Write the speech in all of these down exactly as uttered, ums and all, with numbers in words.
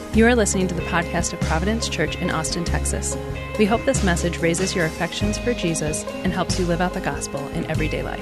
You are listening to the podcast of Providence Church in Austin, Texas. We hope this message raises your affections for Jesus and helps you live out the gospel in everyday life.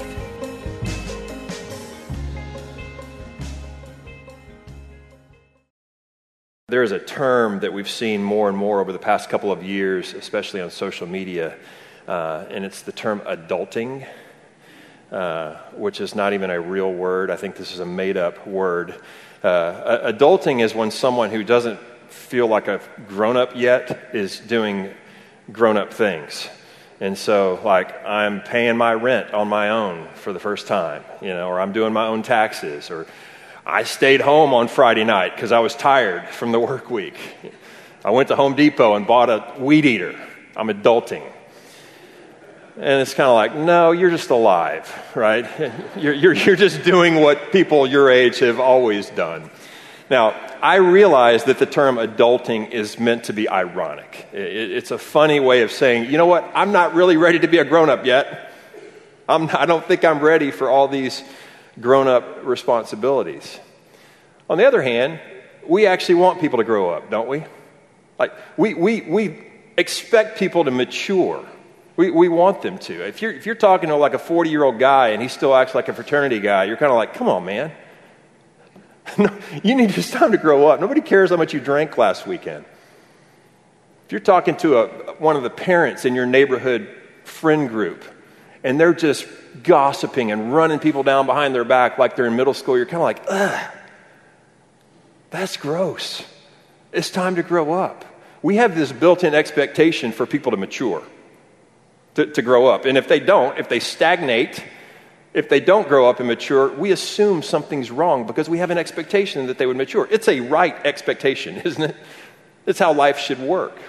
There is a term that we've seen more and more over the past couple of years, especially on social media, uh, and it's the term adulting, uh, which is not even a real word. I think this is a made-up word. Uh, adulting is when someone who doesn't feel like a grown-up yet is doing grown-up things. And so, like, I'm paying my rent on my own for the first time, you know, or I'm doing my own taxes, or I stayed home on Friday night because I was tired from the work week. I went to Home Depot and bought a weed eater. I'm adulting. And it's kind of like, no, you're just alive, right? You're, you're, you're just doing what people your age have always done. Now, I realize that the term adulting is meant to be ironic. It, it's a funny way of saying, you know what, I'm not really ready to be a grown-up yet. I'm, I don't think I'm ready for all these grown-up responsibilities. On the other hand, we actually want people to grow up, don't we? Like, we we we expect people to mature. We we want them to. If you're if you're talking to like a forty-year-old guy and he still acts like a fraternity guy, you're kind of like, come on, man. No, you need it's time to grow up. Nobody cares how much you drank last weekend. If you're talking to a one of the parents in your neighborhood friend group and they're just gossiping and running people down behind their back like they're in middle school, you're kind of like, ugh, that's gross. It's time to grow up. We have this built-in expectation for people to mature. To, to grow up. And if they don't, if they stagnate, if they don't grow up and mature, we assume something's wrong because we have an expectation that they would mature. It's a right expectation, isn't it? It's how life should work.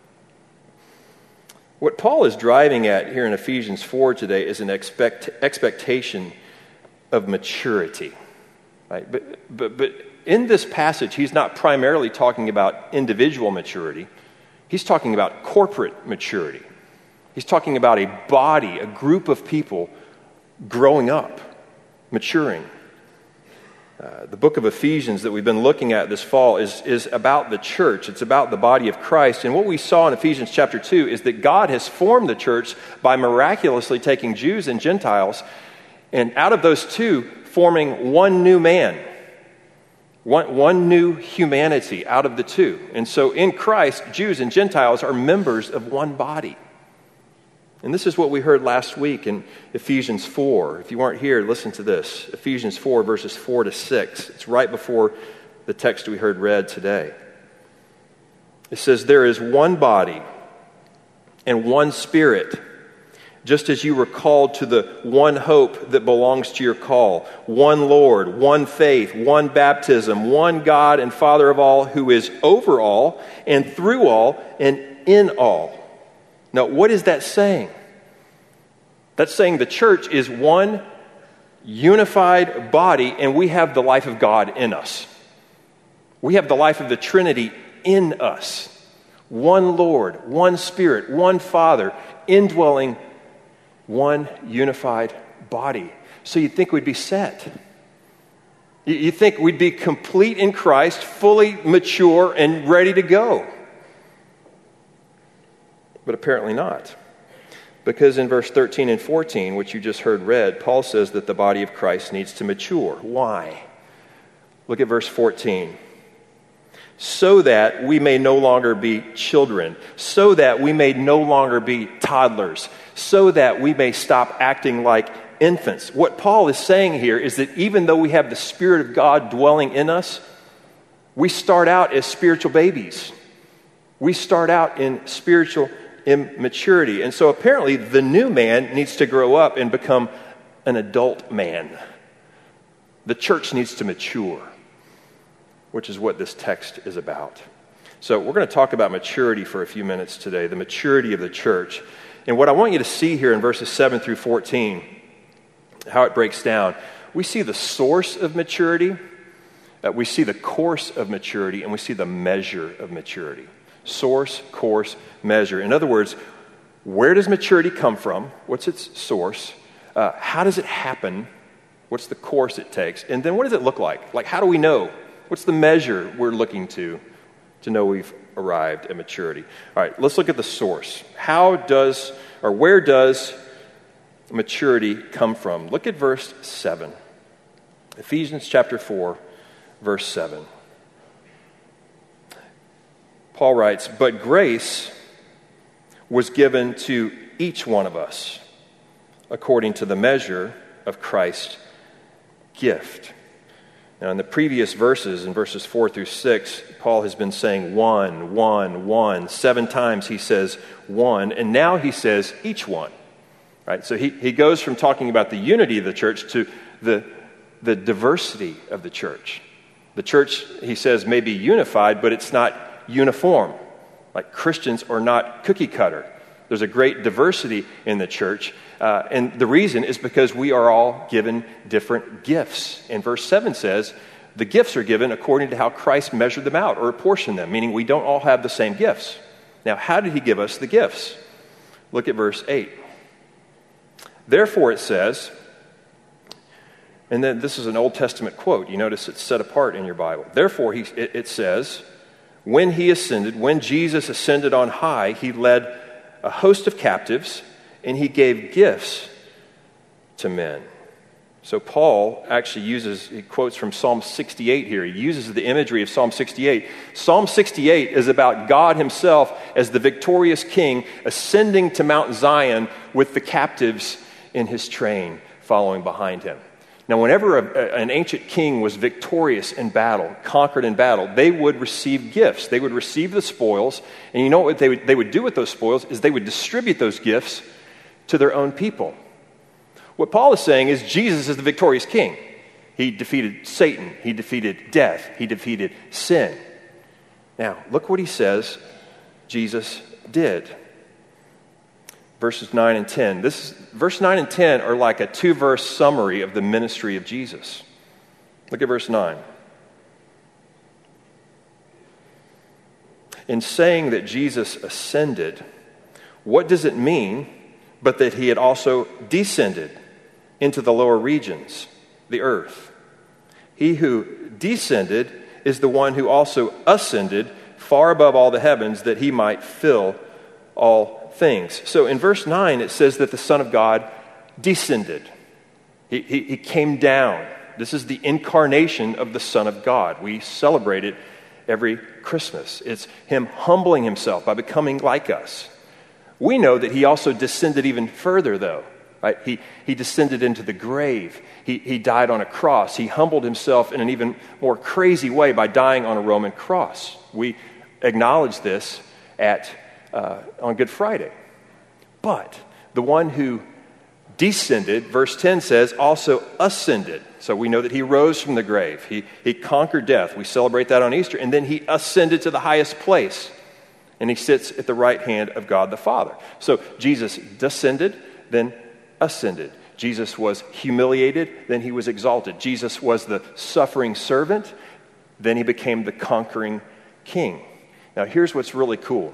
What Paul is driving at here in Ephesians four today is an expect, expectation of maturity. Right? But, but, but in this passage, he's not primarily talking about individual maturity. He's talking about corporate maturity. He's talking about a body, a group of people growing up, maturing. Uh, the book of Ephesians that we've been looking at this fall is, is about the church. It's about the body of Christ. And what we saw in Ephesians chapter two is that God has formed the church by miraculously taking Jews and Gentiles, and out of those two, forming one new man. One, one new humanity out of the two. And so in Christ, Jews and Gentiles are members of one body. And this is what we heard last week in Ephesians four. If you weren't here, listen to this. Ephesians four, verses four to six. It's right before the text we heard read today. It says, "There is one body and one Spirit, just as you were called to the one hope that belongs to your call. One Lord, one faith, one baptism, one God and Father of all, who is over all and through all and in all." Now, what is that saying? That's saying the church is one unified body, and we have the life of God in us. We have the life of the Trinity in us. One Lord, one Spirit, one Father, indwelling one unified body. So you'd think we'd be set. You think we'd be complete in Christ, fully mature and ready to go. But apparently not. Because in verse thirteen and fourteen, which you just heard read, Paul says that the body of Christ needs to mature. Why? Look at verse fourteen. "So that we may no longer be children, so that we may no longer be toddlers, so that we may stop acting like infants." What Paul is saying here is that even though we have the Spirit of God dwelling in us, we start out as spiritual babies. We start out in spiritual immaturity. And so apparently the new man needs to grow up and become an adult man. The church needs to mature, which is what this text is about. So we're going to talk about maturity for a few minutes today, the maturity of the church. And what I want you to see here in verses seven through fourteen, how it breaks down, we see the source of maturity, uh, we see the course of maturity, and we see the measure of maturity. Source, course, measure. In other words, where does maturity come from? What's its source? Uh, how does it happen? What's the course it takes? And then what does it look like? Like, how do we know? What's the measure we're looking to to know we've arrived at maturity. All right, let's look at the source. How does, or where does maturity come from? Look at verse seven. Ephesians chapter four, verse seven. Paul writes, "But grace was given to each one of us according to the measure of Christ's gift." Now, in the previous verses, in verses four through six, Paul has been saying one, one, one. Seven times he says one, and now he says each one. Right? So he, he goes from talking about the unity of the church to the, the diversity of the church. The church, he says, may be unified, but it's not uniform. Like Christians are not cookie cutter. There's a great diversity in the church. Uh, and the reason is because we are all given different gifts. And verse seven says, the gifts are given according to how Christ measured them out or apportioned them, meaning we don't all have the same gifts. Now, how did he give us the gifts? Look at verse eight. Therefore, it says, and then this is an Old Testament quote. You notice it's set apart in your Bible. Therefore, he, it, it says, when he ascended, when Jesus ascended on high, he led a host of captives, and he gave gifts to men. So Paul actually uses, he quotes from Psalm sixty-eight here. He uses the imagery of Psalm sixty-eight. Psalm sixty-eight is about God himself as the victorious king ascending to Mount Zion with the captives in his train following behind him. Now, whenever a, an ancient king was victorious in battle, conquered in battle, they would receive gifts. They would receive the spoils, and you know what they would, they would do with those spoils is they would distribute those gifts to their own people. What Paul is saying is Jesus is the victorious king. He defeated Satan. He defeated death. He defeated sin. Now, look what he says Jesus did. Verses nine and ten. This, verse nine and ten are like a two-verse summary of the ministry of Jesus. Look at verse nine. In saying that Jesus ascended, what does it mean but that he had also descended into the lower regions, the earth? He who descended is the one who also ascended far above all the heavens that he might fill all things. So in verse nine, it says that the Son of God descended. He, he, he came down. This is the incarnation of the Son of God. We celebrate it every Christmas. It's him humbling himself by becoming like us. We know that he also descended even further, though. Right? He, he descended into the grave. He, he died on a cross. He humbled himself in an even more crazy way by dying on a Roman cross. We acknowledge this at uh, on Good Friday. But the one who descended, verse ten says, also ascended. So we know that he rose from the grave. He, he conquered death. We celebrate that on Easter. And then he ascended to the highest place. And he sits at the right hand of God the Father. So Jesus descended, then ascended. Jesus was humiliated, then he was exalted. Jesus was the suffering servant, then he became the conquering king. Now here's what's really cool.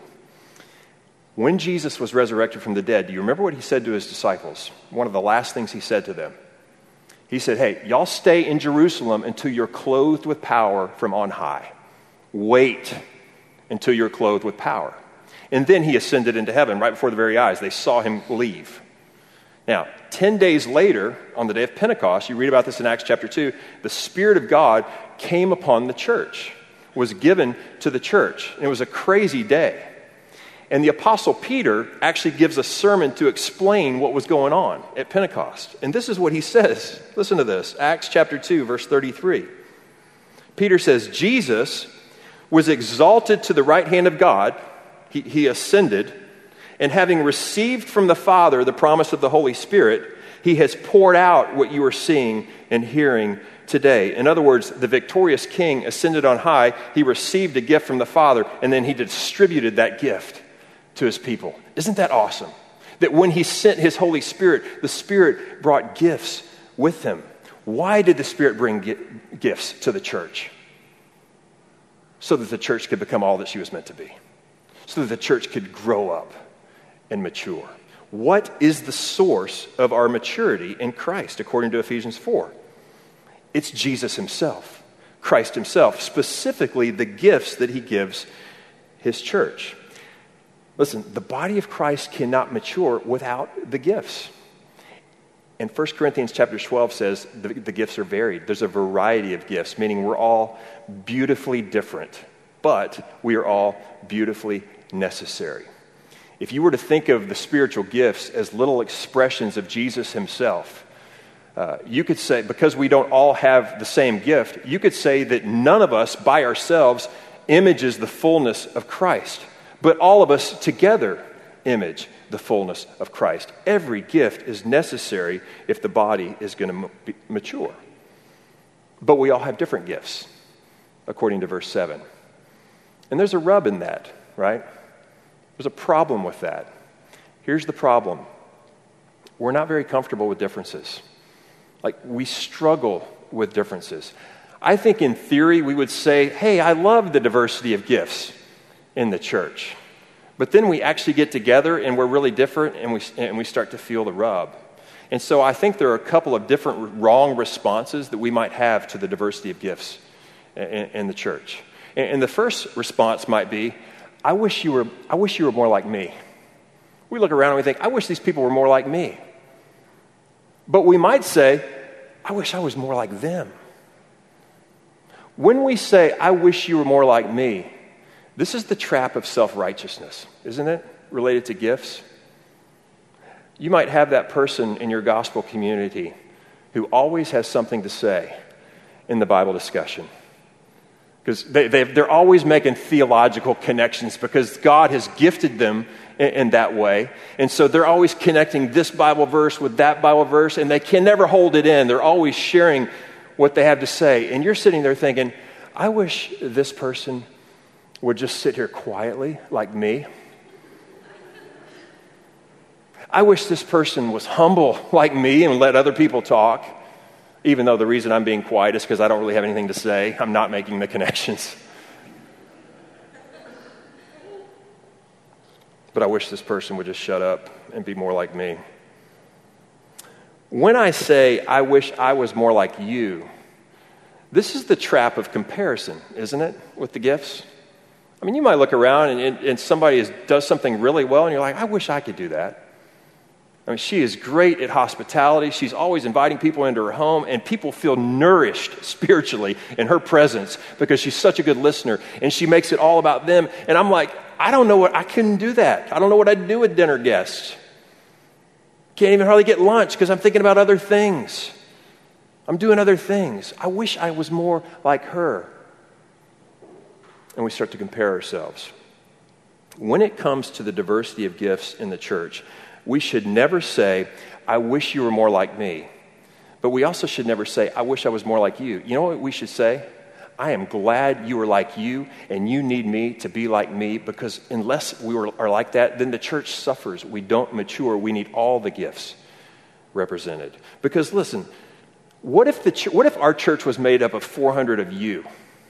When Jesus was resurrected from the dead, do you remember what he said to his disciples? One of the last things he said to them. He said, hey, y'all stay in Jerusalem until you're clothed with power from on high. Wait until you're clothed with power. And then he ascended into heaven right before their very eyes. They saw him leave. Now, ten days later, on the day of Pentecost, you read about this in Acts chapter two, the Spirit of God came upon the church, was given to the church. And it was a crazy day. And the Apostle Peter actually gives a sermon to explain what was going on at Pentecost. And this is what he says. Listen to this. Acts chapter two, verse thirty-three. Peter says, Jesus was exalted to the right hand of God. He, he ascended. And having received from the Father the promise of the Holy Spirit, he has poured out what you are seeing and hearing today. In other words, the victorious king ascended on high. He received a gift from the Father, and then he distributed that gift to his people. Isn't that awesome? That when he sent his Holy Spirit, the Spirit brought gifts with him. Why did the Spirit bring gi- gifts to the church? So that the church could become all that she was meant to be. So that the church could grow up and mature. What is the source of our maturity in Christ, according to Ephesians four? It's Jesus himself. Christ himself, specifically the gifts that he gives his church. Listen, the body of Christ cannot mature without the gifts. And First Corinthians chapter twelve says the, the gifts are varied. There's a variety of gifts, meaning we're all beautifully different, but we are all beautifully necessary. If you were to think of the spiritual gifts as little expressions of Jesus himself, uh, you could say, because we don't all have the same gift, you could say that none of us by ourselves images the fullness of Christ, but all of us together image the fullness of Christ. Every gift is necessary if the body is going to m- mature. But we all have different gifts, according to verse seven. And there's a rub in that, right? There's a problem with that. Here's the problem. We're not very comfortable with differences. Like, we struggle with differences. I think in theory we would say, hey, I love the diversity of gifts in the church. But then we actually get together and we're really different and we and we start to feel the rub. And so I think there are a couple of different wrong responses that we might have to the diversity of gifts in, in the church. And, and the first response might be, I wish you were I wish you were more like me. We look around and we think, I wish these people were more like me. But we might say, I wish I was more like them. When we say, I wish you were more like me, this is the trap of self-righteousness, isn't it? Related to gifts. You might have that person in your gospel community who always has something to say in the Bible discussion. Because they, they're always making theological connections because God has gifted them in, in that way. And so they're always connecting this Bible verse with that Bible verse, and they can never hold it in. They're always sharing what they have to say. And you're sitting there thinking, I wish this person would just sit here quietly like me. I wish this person was humble like me and let other people talk, even though the reason I'm being quiet is because I don't really have anything to say. I'm not making the connections. But I wish this person would just shut up and be more like me. When I say, I wish I was more like you, this is the trap of comparison, isn't it, with the gifts? I mean, you might look around and, and, and somebody is, does something really well, and you're like, I wish I could do that. I mean, she is great at hospitality. She's always inviting people into her home, and people feel nourished spiritually in her presence because she's such a good listener, and she makes it all about them. And I'm like, I don't know what, I couldn't do that. I don't know what I'd do with dinner guests. Can't even hardly get lunch because I'm thinking about other things. I'm doing other things. I wish I was more like her. And we start to compare ourselves. When it comes to the diversity of gifts in the church, we should never say, I wish you were more like me. But we also should never say, I wish I was more like you. You know what we should say? I am glad you are like you, and you need me to be like me, because unless we are like that, then the church suffers. We don't mature. We need all the gifts represented. Because listen, what if the ch- what if our church was made up of four hundred of you?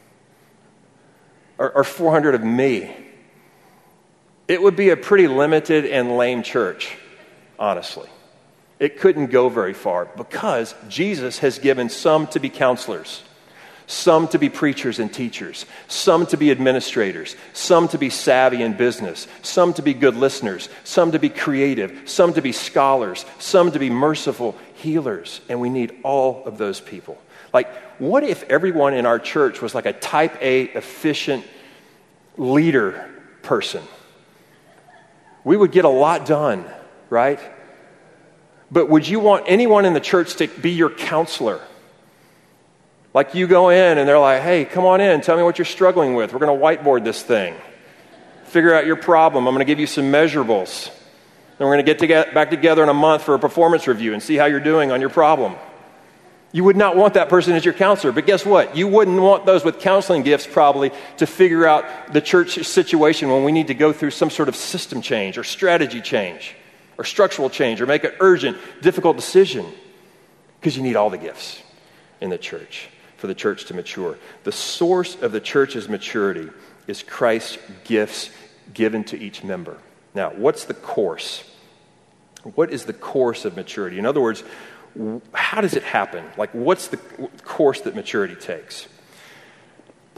Or, or four hundred of me? It would be a pretty limited and lame church, honestly. It couldn't go very far because Jesus has given some to be counselors, some to be preachers and teachers, some to be administrators, some to be savvy in business, some to be good listeners, some to be creative, some to be scholars, some to be merciful healers. And we need all of those people. Like, what if everyone in our church was like a type A, efficient leader person? We would get a lot done, right? But would you want anyone in the church to be your counselor? Like, you go in and they're like, hey, come on in, tell me what you're struggling with. We're going to whiteboard this thing. Figure out your problem. I'm going to give you some measurables. Then we're going to get to get back together in a month for a performance review and see how you're doing on your problem. You would not want that person as your counselor. But guess what? You wouldn't want those with counseling gifts probably to figure out the church situation when we need to go through some sort of system change or strategy change or structural change or make an urgent, difficult decision, because you need all the gifts in the church for the church to mature. The source of the church's maturity is Christ's gifts given to each member. Now, what's the course? What is the course of maturity? In other words, how does it happen? Like, what's the course that maturity takes?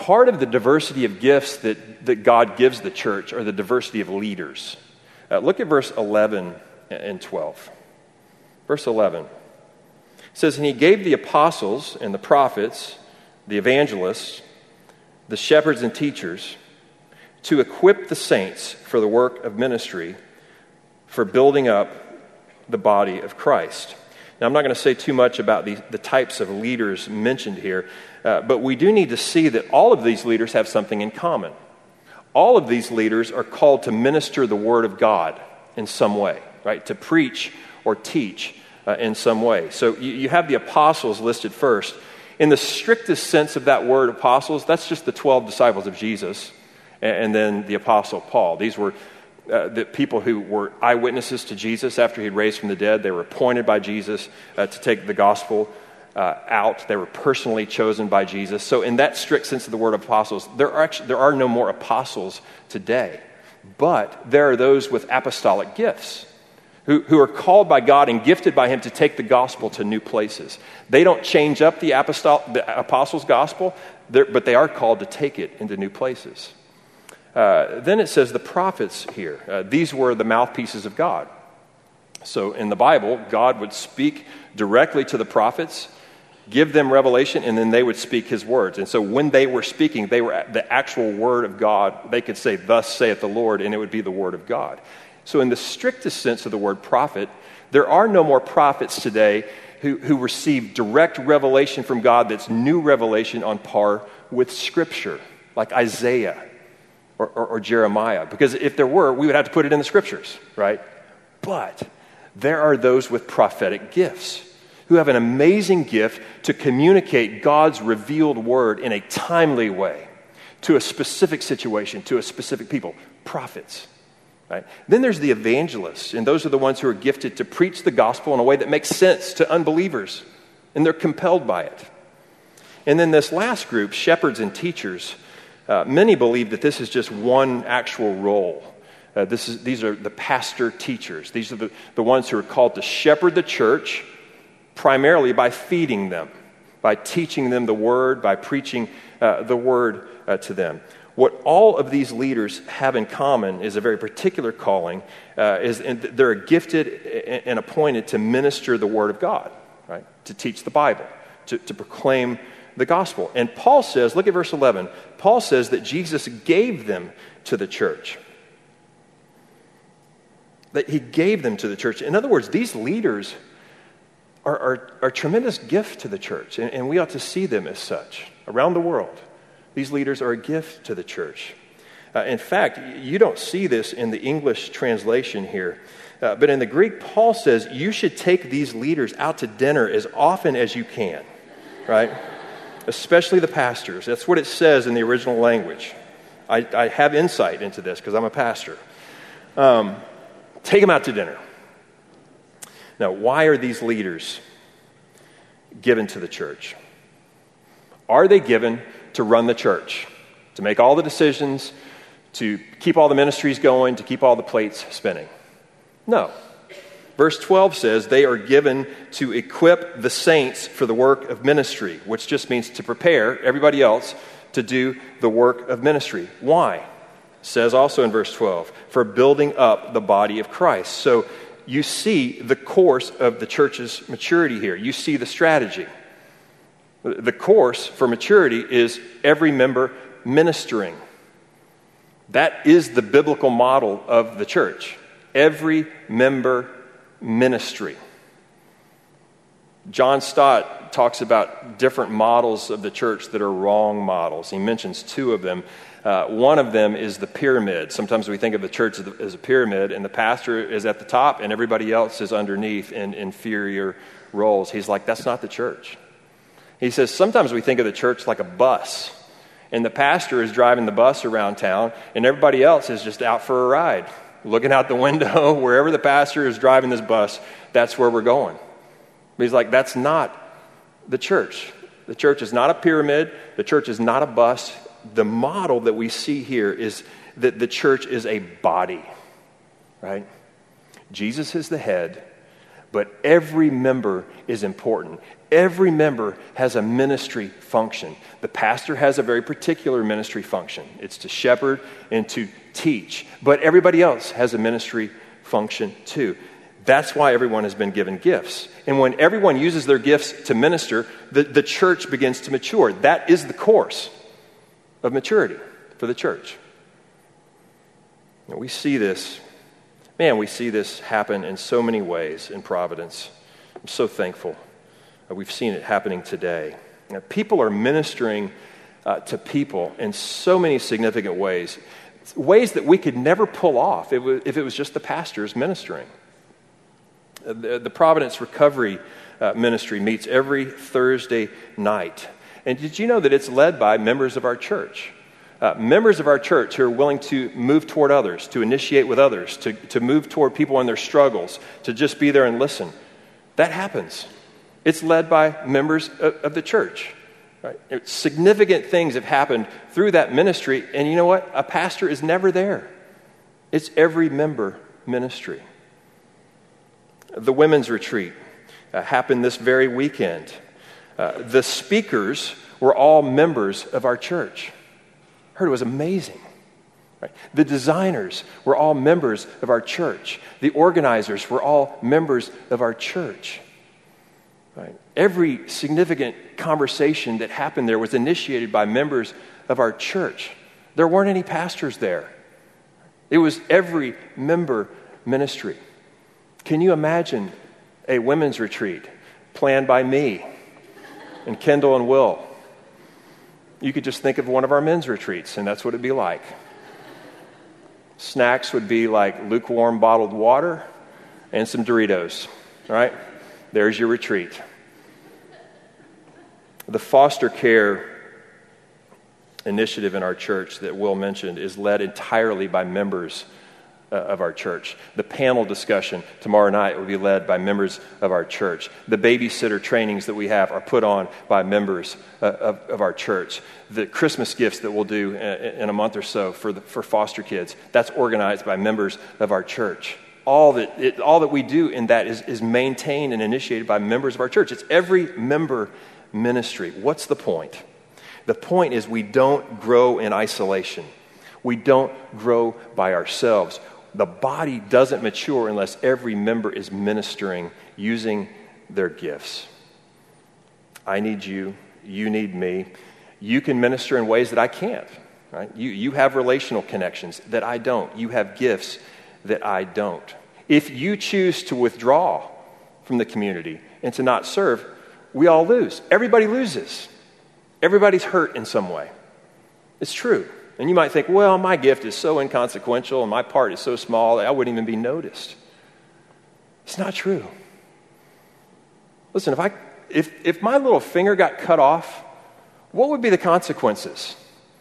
part of the diversity of gifts that, that God gives the church are the diversity of leaders. Uh, look at verse eleven and twelve. Verse eleven. It says, and he gave the apostles and the prophets, the evangelists, the shepherds and teachers, to equip the saints for the work of ministry, for building up the body of Christ. Now, I'm not going to say too much about the, the types of leaders mentioned here, uh, but we do need to see that all of these leaders have something in common. All of these leaders are called to minister the word of God in some way, right? To preach or teach uh, in some way. So you, you have the apostles listed first. In the strictest sense of that word, apostles, that's just the twelve disciples of Jesus, and, and then the apostle Paul. These were Uh, the people who were eyewitnesses to Jesus after he'd raised from the dead. They were appointed by Jesus uh, to take the gospel uh, out. They were personally chosen by Jesus. So in that strict sense of the word apostles, there are actually, there are no more apostles today. But there are those with apostolic gifts who, who are called by God and gifted by him to take the gospel to new places. They don't change up the, apostol- the apostles' gospel, but they are called to take it into new places. Uh, then it says the prophets here. Uh, these were the mouthpieces of God. So in the Bible, God would speak directly to the prophets, give them revelation, and then they would speak his words. And so when they were speaking, they were the actual word of God. They could say, thus saith the Lord, and it would be the word of God. So in the strictest sense of the word prophet, there are no more prophets today who, who receive direct revelation from God that's new revelation on par with Scripture, like Isaiah. Or, or, or Jeremiah, because if there were, we would have to put it in the scriptures, right? But there are those with prophetic gifts who have an amazing gift to communicate God's revealed word in a timely way to a specific situation, to a specific people, prophets, right? Then there's the evangelists, and those are the ones who are gifted to preach the gospel in a way that makes sense to unbelievers, and they're compelled by it. And then this last group, shepherds and teachers, Uh, many believe that this is just one actual role. Uh, this is, these are the pastor teachers. These are the, the ones who are called to shepherd the church primarily by feeding them, by teaching them the word, by preaching uh, the word uh, to them. What all of these leaders have in common is a very particular calling. Uh, is and they're gifted and appointed to minister the word of God, right? To teach the Bible, to, to proclaim the gospel. And Paul says, look at verse eleven, Paul says that Jesus gave them to the church. That he gave them to the church. In other words, these leaders are, are, are a tremendous gift to the church, and, and we ought to see them as such around the world. These leaders are a gift to the church. Uh, in fact, you don't see this in the English translation here, uh, but in the Greek, Paul says you should take these leaders out to dinner as often as you can, right? Especially the pastors. That's what it says in the original language. I, I have insight into this because I'm a pastor. Um, take them out to dinner. Now, why are these leaders given to the church? Are they given to run the church, to make all the decisions, to keep all the ministries going, to keep all the plates spinning? No. Verse twelve says they are given to equip the saints for the work of ministry, which just means to prepare everybody else to do the work of ministry. Why? It says also in verse twelve, for building up the body of Christ. So you see the course of the church's maturity here. You see the strategy. The course for maturity is every member ministering. That is the biblical model of the church. Every member ministry. John Stott talks about different models of the church that are wrong models. He mentions two of them. Uh, one of them is the pyramid. Sometimes we think of the church as, the, as a pyramid, and the pastor is at the top, and everybody else is underneath in inferior roles. He's like, that's not the church. He says, sometimes we think of the church like a bus, and the pastor is driving the bus around town, and everybody else is just out for a ride, looking out the window, wherever the pastor is driving this bus, that's where we're going. But he's like, that's not the church. The church is not a pyramid. The church is not a bus. The model that we see here is that the church is a body, right? Jesus is the head, but every member is important. Every member has a ministry function. The pastor has a very particular ministry function. It's to shepherd and to teach. But everybody else has a ministry function too. That's why everyone has been given gifts. And when everyone uses their gifts to minister, the, the church begins to mature. That is the course of maturity for the church. And we see this, man, we see this happen in so many ways in Providence. I'm so thankful. We've seen it happening today. Now, people are ministering uh, to people in so many significant ways, ways that we could never pull off if it, if it was just the pastors ministering. Uh, the, the Providence Recovery uh, Ministry meets every Thursday night. And did you know that it's led by members of our church? Uh, members of our church who are willing to move toward others, to initiate with others, to, to move toward people in their struggles, to just be there and listen. That happens. It's led by members of, of the church. Right? It's, significant things have happened through that ministry, and you know what? A pastor is never there. It's every member ministry. The women's retreat uh, happened this very weekend. Uh, the speakers were all members of our church. I heard it was amazing. Right? The designers were all members of our church. The organizers were all members of our church. Right? Every significant conversation that happened there was initiated by members of our church. There weren't any pastors there. It was every member ministry. Can you imagine a women's retreat planned by me and Kendall and Will? You could just think of one of our men's retreats, and that's what it'd be like. Snacks would be like lukewarm bottled water and some Doritos, right? There's your retreat. The foster care initiative in our church that Will mentioned is led entirely by members uh, of our church. The panel discussion tomorrow night will be led by members of our church. The babysitter trainings that we have are put on by members uh, of, of our church. The Christmas gifts that we'll do in, in a month or so for the, for foster kids, that's organized by members of our church. All that it, all that we do in that is, is maintained and initiated by members of our church. It's every member ministry. What's the point? The point is we don't grow in isolation. We don't grow by ourselves. The body doesn't mature unless every member is ministering using their gifts. I need you. You need me. You can minister in ways that I can't. Right? You, you have relational connections that I don't. You have gifts that I don't. If you choose to withdraw from the community and to not serve, we all lose. Everybody loses. Everybody's hurt in some way. It's true. And you might think, well, my gift is so inconsequential and my part is so small that I wouldn't even be noticed. It's not true. Listen, if I if if my little finger got cut off, what would be the consequences?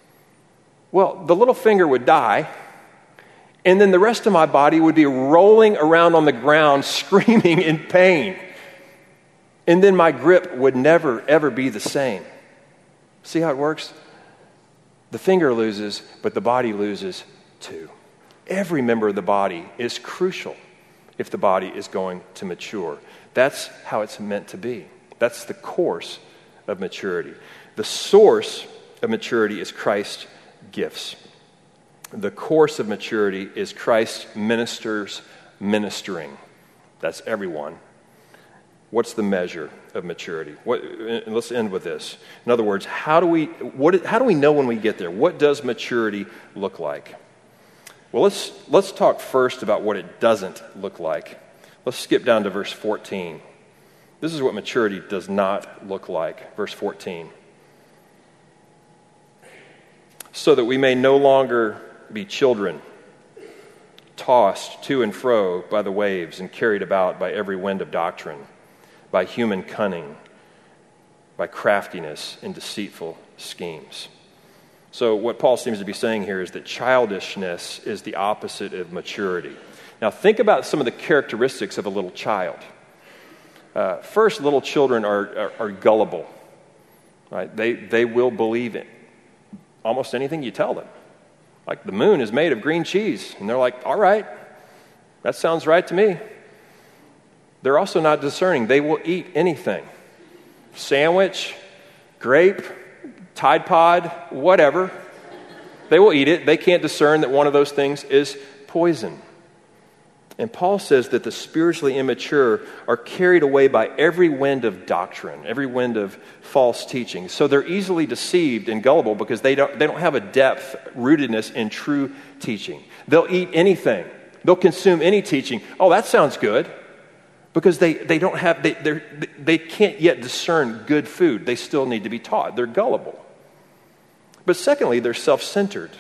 Well, the little finger would die, and then the rest of my body would be rolling around on the ground screaming in pain. And then my grip would never, ever be the same. See how it works? The finger loses, but the body loses too. Every member of the body is crucial if the body is going to mature. That's how it's meant to be. That's the course of maturity. The source of maturity is Christ's gifts. The course of maturity is Christ's ministers ministering. That's everyone. What's the measure of maturity? What, and let's end with this. In other words, how do we what how do we know when we get there? What does maturity look like? Well, let's let's talk first about what it doesn't look like. Let's skip down to verse fourteen. This is what maturity does not look like. Verse fourteen. So that we may no longer be children, tossed to and fro by the waves and carried about by every wind of doctrine, by human cunning, by craftiness and deceitful schemes. So what Paul seems to be saying here is that childishness is the opposite of maturity. Now think about some of the characteristics of a little child. Uh, first, little children are, are, are gullible. Right? They, they will believe in almost anything you tell them. Like the moon is made of green cheese. And they're like, all right, that sounds right to me. They're also not discerning. They will eat anything. sandwich, grape, Tide Pod, whatever. They will eat it. They can't discern that one of those things is poison. And Paul says that the spiritually immature are carried away by every wind of doctrine, every wind of false teaching. So they're easily deceived and gullible because they don't, they don't have a depth, rootedness in true teaching. They'll eat anything. They'll consume any teaching. Oh, that sounds good. Because they, they don't have, they, they're, they can't yet discern good food. They still need to be taught. They're gullible. But secondly, they're self-centered.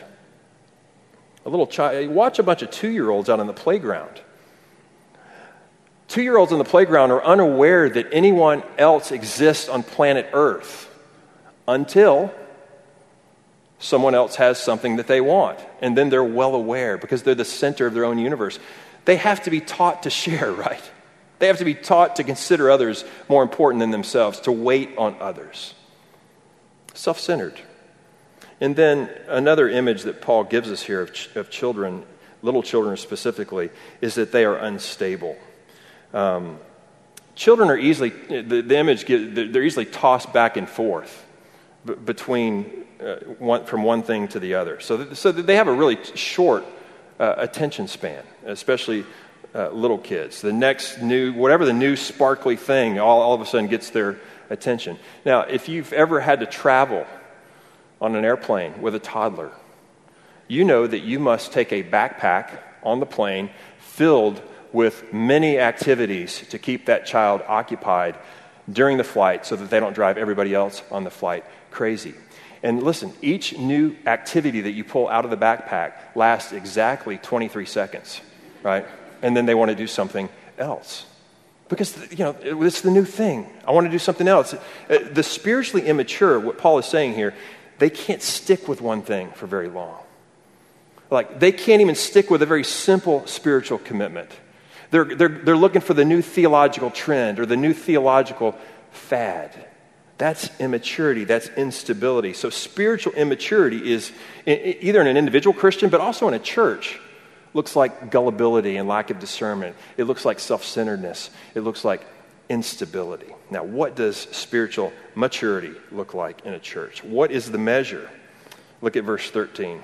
A little child, watch a bunch of two-year-olds out on the playground. Two-year-olds on the playground are unaware that anyone else exists on planet Earth until someone else has something that they want. And then they're well aware because they're the center of their own universe. They have to be taught to share, right? They have to be taught to consider others more important than themselves, to wait on others. Self-centered. And then another image that Paul gives us here of, ch- of children, little children specifically, is that they are unstable. Um, children are easily, the, the image, they're easily tossed back and forth b- between uh, one, from one thing to the other. So, th- so they have a really short uh, attention span, especially uh, little kids. The next new, whatever the new sparkly thing, all, all of a sudden gets their attention. Now, if you've ever had to travel on an airplane with a toddler, you know that you must take a backpack on the plane filled with many activities to keep that child occupied during the flight so that they don't drive everybody else on the flight crazy. And listen, each new activity that you pull out of the backpack lasts exactly twenty-three seconds, right? And then they want to do something else. Because, you know, it's the new thing. I want to do something else. The spiritually immature, what Paul is saying here, they can't stick with one thing for very long. Like, they can't even stick with a very simple spiritual commitment. They're, they're, they're looking for the new theological trend or the new theological fad. That's immaturity. That's instability. So spiritual immaturity is either in an individual Christian, but also in a church. Looks like gullibility and lack of discernment. It looks like self-centeredness. It looks like instability. Now, what does spiritual maturity look like in a church? What is the measure? Look at verse thirteen.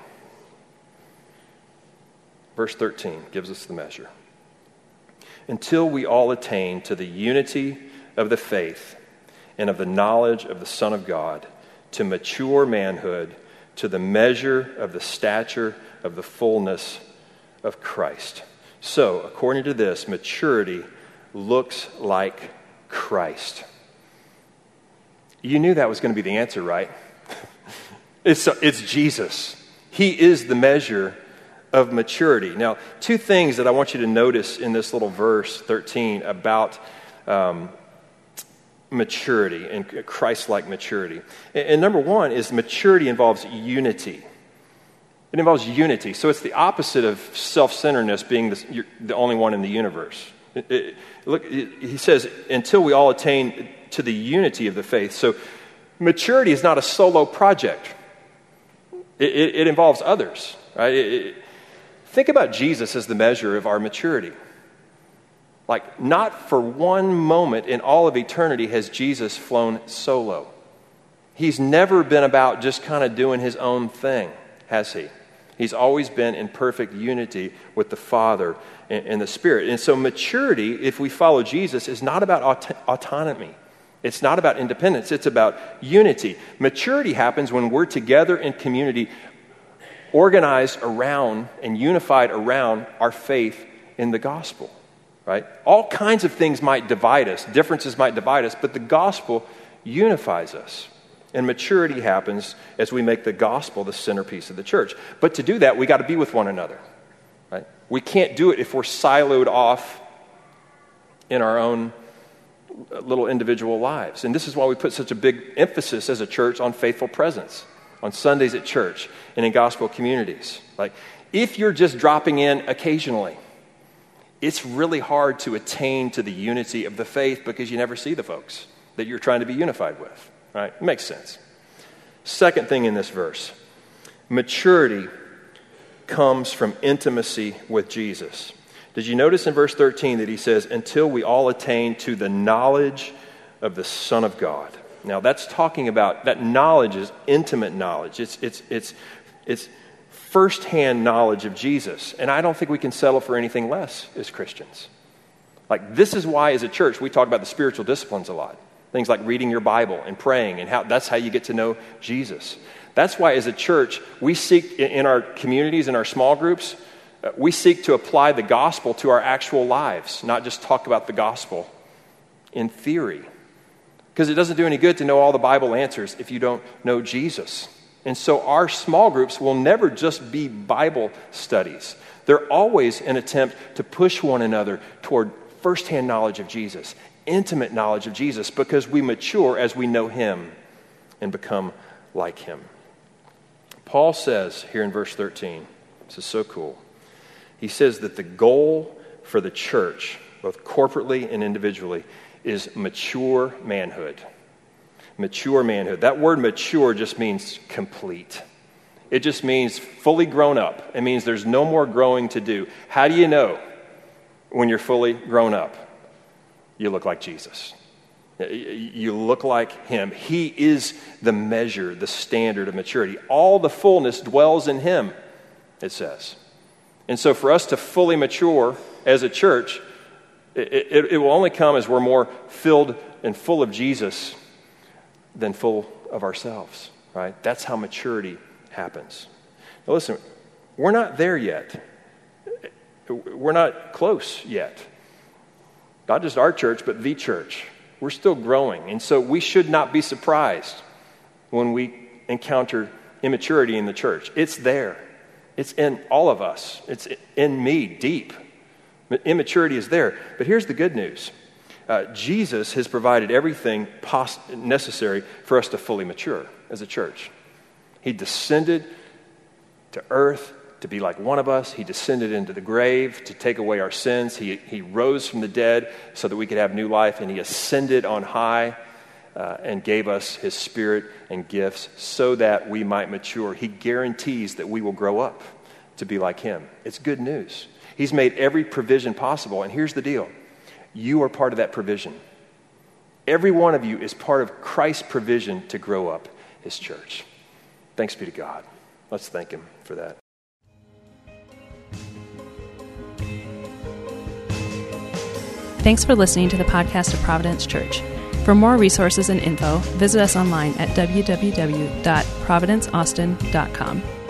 Verse thirteen gives us the measure. Until we all attain to the unity of the faith and of the knowledge of the Son of God, to mature manhood, to the measure of the stature of the fullness of Christ. So, according to this, maturity looks like Christ. You knew that was going to be the answer, right? it's, it's Jesus. He is the measure of maturity. Now, two things that I want you to notice in this little verse thirteen about um, maturity and Christ-like maturity. And, and number one is maturity involves unity. It involves unity. So it's the opposite of self-centeredness, being the, you're the only one in the universe. It, it, look, it, he says, until we all attain to the unity of the faith. So maturity is not a solo project. It, it, it involves others. Right? It, it, think about Jesus as the measure of our maturity. Like, not for one moment in all of eternity has Jesus flown solo. He's never been about just kind of doing his own thing, has he? He's always been in perfect unity with the Father and, and the Spirit. And so maturity, if we follow Jesus, is not about aut- autonomy. It's not about independence. It's about unity. Maturity happens when we're together in community, organized around and unified around our faith in the gospel, right? All kinds of things might divide us. Differences might divide us, but the gospel unifies us. And maturity happens as we make the gospel the centerpiece of the church. But to do that, we got to be with one another, right? We can't do it if we're siloed off in our own little individual lives. And this is why we put such a big emphasis as a church on faithful presence, on Sundays at church and in gospel communities. Like, if you're just dropping in occasionally, it's really hard to attain to the unity of the faith because you never see the folks that you're trying to be unified with. Right? It makes sense. Second thing in this verse, maturity comes from intimacy with Jesus. Did you notice in verse thirteen that he says, until we all attain to the knowledge of the Son of God. Now, that's talking about, that knowledge is intimate knowledge. It's, it's, it's, it's firsthand knowledge of Jesus. And I don't think we can settle for anything less as Christians. Like, this is why, as a church, we talk about the spiritual disciplines a lot. Things like reading your Bible and praying, and how that's how you get to know Jesus. That's why, as a church, we seek, in our communities, in our small groups, we seek to apply the gospel to our actual lives, not just talk about the gospel in theory. Because it doesn't do any good to know all the Bible answers if you don't know Jesus. And so our small groups will never just be Bible studies. They're always an attempt to push one another toward firsthand knowledge of Jesus, intimate knowledge of Jesus, because we mature as we know him and become like him. Paul says here in verse thirteen, this is so cool. He says that the goal for the church, both corporately and individually, is mature manhood. Mature manhood. That word mature just means complete. It just means fully grown up. It means there's no more growing to do. How do you know when you're fully grown up? You look like Jesus. You look like him. He is the measure, the standard of maturity. All the fullness dwells in him, it says. And so for us to fully mature as a church, it, it, it will only come as we're more filled and full of Jesus than full of ourselves, right? That's how maturity happens. Now listen, we're not there yet. We're not close yet. Not just our church, but the church. We're still growing. And so we should not be surprised when we encounter immaturity in the church. It's there. It's in all of us. It's in me, deep. Immaturity is there. But here's the good news. Uh, Jesus has provided everything pos- necessary for us to fully mature as a church. He descended to earth to be like one of us. He descended into the grave to take away our sins. He, he rose from the dead so that we could have new life. And he ascended on high uh, and gave us his Spirit and gifts so that we might mature. He guarantees that we will grow up to be like him. It's good news. He's made every provision possible. And here's the deal. You are part of that provision. Every one of you is part of Christ's provision to grow up his church. Thanks be to God. Let's thank him for that. Thanks for listening to the podcast of Providence Church. For more resources and info, visit us online at w w w dot providence austin dot com.